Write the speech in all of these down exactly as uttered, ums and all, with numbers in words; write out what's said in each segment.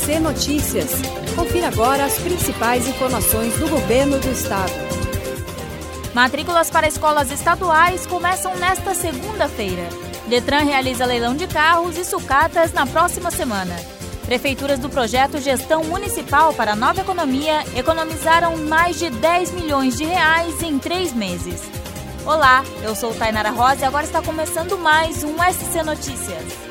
C Notícias. Confira agora as principais informações do governo do estado. Matrículas para escolas estaduais começam nesta segunda-feira. Detran realiza leilão de carros e sucatas na próxima semana. Prefeituras do projeto Gestão Municipal para a Nova Economia economizaram mais de dez milhões de reais em três meses. Olá, eu sou Tainara Rosa e agora está começando mais um S C Notícias.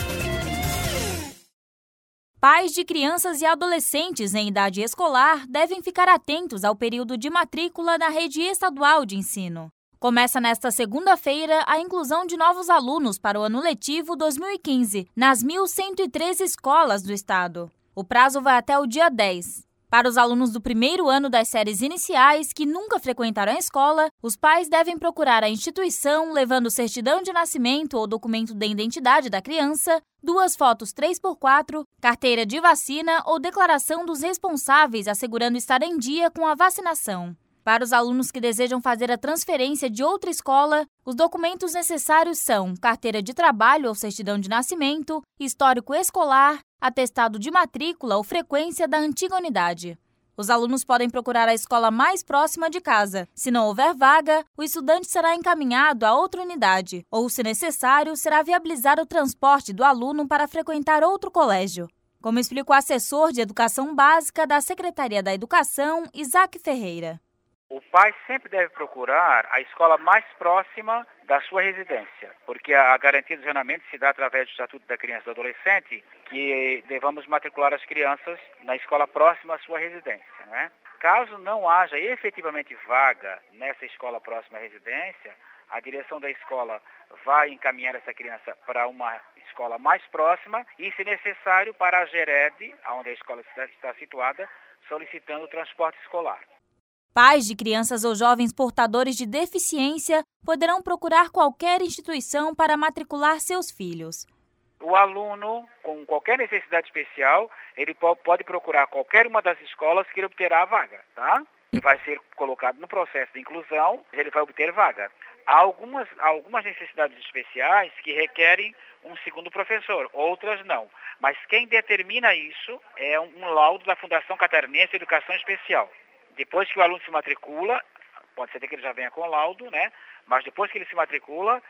Pais de crianças e adolescentes em idade escolar devem ficar atentos ao período de matrícula na rede estadual de ensino. Começa nesta segunda-feira a inclusão de novos alunos para o ano letivo dois mil e quinze, nas mil cento e treze escolas do estado. O prazo vai até o dia dez. Para os alunos do primeiro ano das séries iniciais que nunca frequentaram a escola, os pais devem procurar a instituição levando certidão de nascimento ou documento de identidade da criança, duas fotos três por quatro, carteira de vacina ou declaração dos responsáveis assegurando estar em dia com a vacinação. Para os alunos que desejam fazer a transferência de outra escola, os documentos necessários são carteira de trabalho ou certidão de nascimento, histórico escolar, atestado de matrícula ou frequência da antiga unidade. Os alunos podem procurar a escola mais próxima de casa. Se não houver vaga, o estudante será encaminhado a outra unidade, ou, se necessário, será viabilizar o transporte do aluno para frequentar outro colégio. Como explica o assessor de Educação Básica da Secretaria da Educação, Isaac Ferreira. O pai sempre deve procurar a escola mais próxima da sua residência, porque a garantia do regionamento se dá através do Estatuto da Criança e do Adolescente, que devamos matricular as crianças na escola próxima à sua residência, né? Caso não haja efetivamente vaga nessa escola próxima à residência, a direção da escola vai encaminhar essa criança para uma escola mais próxima e, se necessário, para a GERED, onde a escola está situada, solicitando o transporte escolar. Pais de crianças ou jovens portadores de deficiência poderão procurar qualquer instituição para matricular seus filhos. O aluno com qualquer necessidade especial, ele pode procurar qualquer uma das escolas que ele obterá a vaga, tá? Ele vai ser colocado no processo de inclusão, ele vai obter vaga. Há algumas, algumas necessidades especiais que requerem um segundo professor, outras não. Mas quem determina isso é um laudo da Fundação Catarinense de Educação Especial. Depois que o aluno se matricula, pode ser que ele já venha com laudo, né? Mas depois que ele se matricula,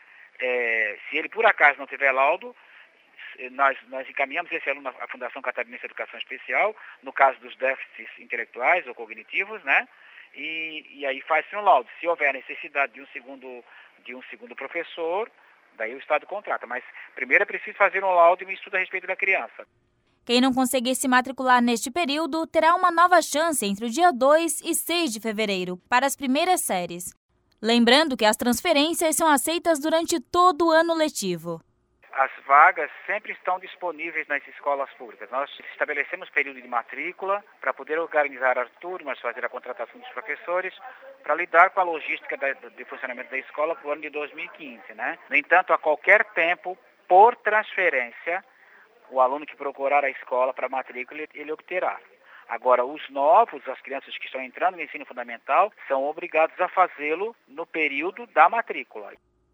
é, se ele por acaso não tiver laudo, nós, nós encaminhamos esse aluno à Fundação Catarinense de Educação Especial, no caso dos déficits intelectuais ou cognitivos, né? E, e aí faz-se um laudo. Se houver necessidade de um segundo, de um segundo professor, daí o Estado contrata. Mas primeiro é preciso fazer um laudo e um estudo a respeito da criança. Quem não conseguir se matricular neste período terá uma nova chance entre o dia dois e seis de fevereiro para as primeiras séries. Lembrando que as transferências são aceitas durante todo o ano letivo. As vagas sempre estão disponíveis nas escolas públicas. Nós estabelecemos período de matrícula para poder organizar as turmas, fazer a contratação dos professores, para lidar com a logística de funcionamento da escola para o ano de dois mil e quinze, né? No entanto, a qualquer tempo, por transferência, o aluno que procurar a escola para matrícula, ele obterá. Agora, os novos, as crianças que estão entrando no ensino fundamental, são obrigados a fazê-lo no período da matrícula.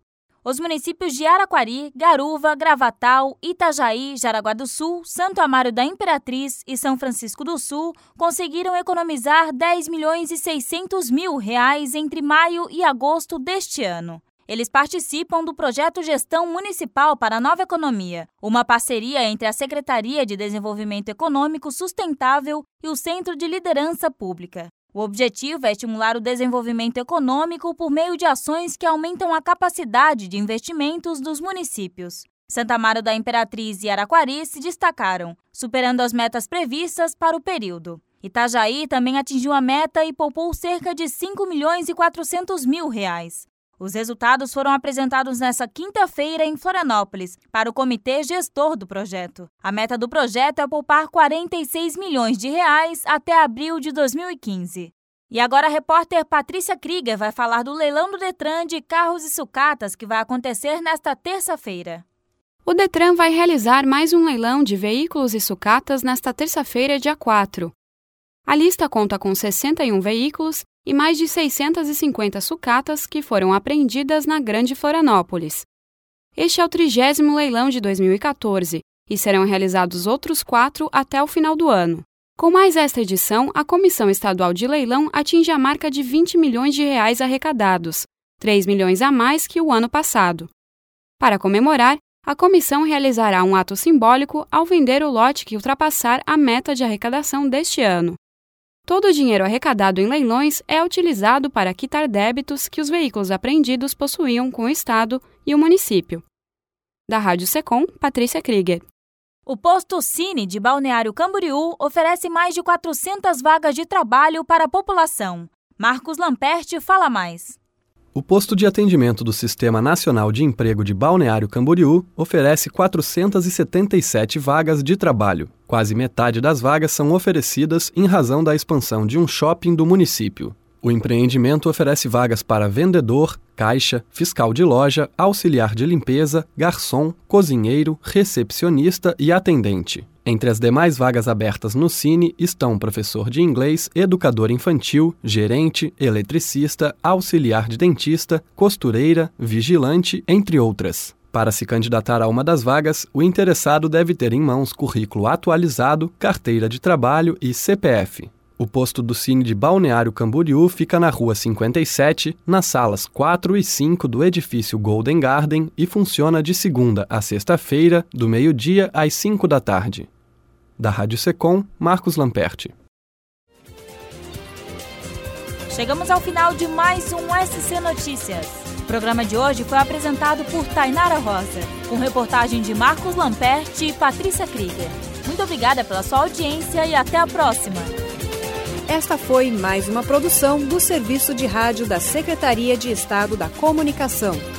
Os municípios de Araquari, Garuva, Gravatal, Itajaí, Jaraguá do Sul, Santo Amaro da Imperatriz e São Francisco do Sul conseguiram economizar dez milhões e seiscentos mil reais entre maio e agosto deste ano. Eles participam do projeto Gestão Municipal para a Nova Economia, uma parceria entre a Secretaria de Desenvolvimento Econômico Sustentável e o Centro de Liderança Pública. O objetivo é estimular o desenvolvimento econômico por meio de ações que aumentam a capacidade de investimentos dos municípios. Santa Amaro da Imperatriz e Araquari se destacaram, superando as metas previstas para o período. Itajaí também atingiu a meta e poupou cerca de cinco milhões e quatrocentos mil reais. Os resultados foram apresentados nesta quinta-feira em Florianópolis, para o comitê gestor do projeto. A meta do projeto é poupar quarenta e seis milhões de reais até abril de dois mil e quinze. E agora a repórter Patrícia Krieger vai falar do leilão do Detran de carros e sucatas que vai acontecer nesta terça-feira. O Detran vai realizar mais um leilão de veículos e sucatas nesta terça-feira, dia quatro. A lista conta com sessenta e um veículos e mais de seiscentas e cinquenta sucatas que foram apreendidas na Grande Florianópolis. Este é o trigésimo leilão de dois mil e quatorze e serão realizados outros quatro até o final do ano. Com mais esta edição, a Comissão Estadual de Leilão atinge a marca de vinte milhões de reais arrecadados, três milhões a mais que o ano passado. Para comemorar, a comissão realizará um ato simbólico ao vender o lote que ultrapassar a meta de arrecadação deste ano. Todo o dinheiro arrecadado em leilões é utilizado para quitar débitos que os veículos apreendidos possuíam com o Estado e o município. Da Rádio Secom, Patrícia Krieger. O posto Cine de Balneário Camboriú oferece mais de quatrocentas vagas de trabalho para a população. Marcos Lamperti fala mais. O posto de atendimento do Sistema Nacional de Emprego de Balneário Camboriú oferece quatrocentas e setenta e sete vagas de trabalho. Quase metade das vagas são oferecidas em razão da expansão de um shopping do município. O empreendimento oferece vagas para vendedor, caixa, fiscal de loja, auxiliar de limpeza, garçom, cozinheiro, recepcionista e atendente. Entre as demais vagas abertas no Cine estão professor de inglês, educador infantil, gerente, eletricista, auxiliar de dentista, costureira, vigilante, entre outras. Para se candidatar a uma das vagas, o interessado deve ter em mãos currículo atualizado, carteira de trabalho e C P F. O posto do Cine de Balneário Camboriú fica na Rua cinquenta e sete, nas salas quatro e cinco do edifício Golden Garden e funciona de segunda a sexta-feira, do meio-dia às cinco da tarde. Da Rádio Secom, Marcos Lamperti. Chegamos ao final de mais um S C Notícias. O programa de hoje foi apresentado por Tainara Rosa, com reportagem de Marcos Lamperti e Patrícia Krieger. Muito obrigada pela sua audiência e até a próxima. Esta foi mais uma produção do Serviço de Rádio da Secretaria de Estado da Comunicação.